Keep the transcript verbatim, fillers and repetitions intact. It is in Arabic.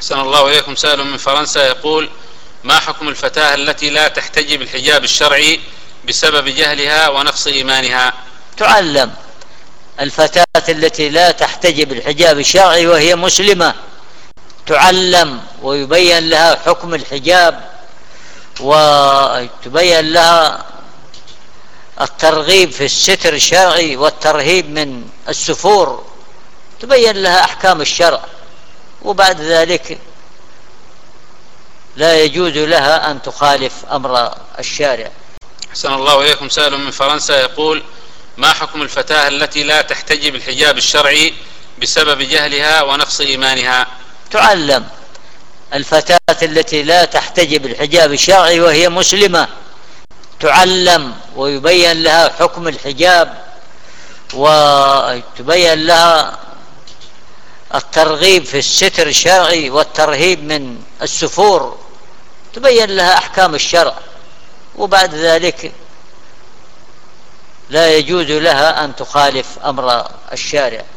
أحسن الله إليكم. سائل من فرنسا يقول: ما حكم الفتاة التي لا تحتجب الحجاب الشرعي بسبب جهلها ونقص إيمانها؟ تعلم. الفتاة التي لا تحتجب الحجاب الشرعي وهي مسلمة تعلم ويبين لها حكم الحجاب، وتبين لها الترغيب في الستر الشرعي والترهيب من السفور، تبين لها أحكام الشرع، وبعد ذلك لا يجوز لها أن تخالف أمر الشارع. أحسن الله إليكم. سائل من فرنسا يقول: ما حكم الفتاة التي لا تحتجب الحجاب الشرعي بسبب جهلها ونقص إيمانها؟ تعلم. الفتاة التي لا تحتجب الحجاب الشرعي وهي مسلمة تعلم ويبين لها حكم الحجاب، وتبين لها الترغيب في الستر الشرعي والترهيب من السفور، تبين لها أحكام الشرع، وبعد ذلك لا يجوز لها أن تخالف أمر الشارع.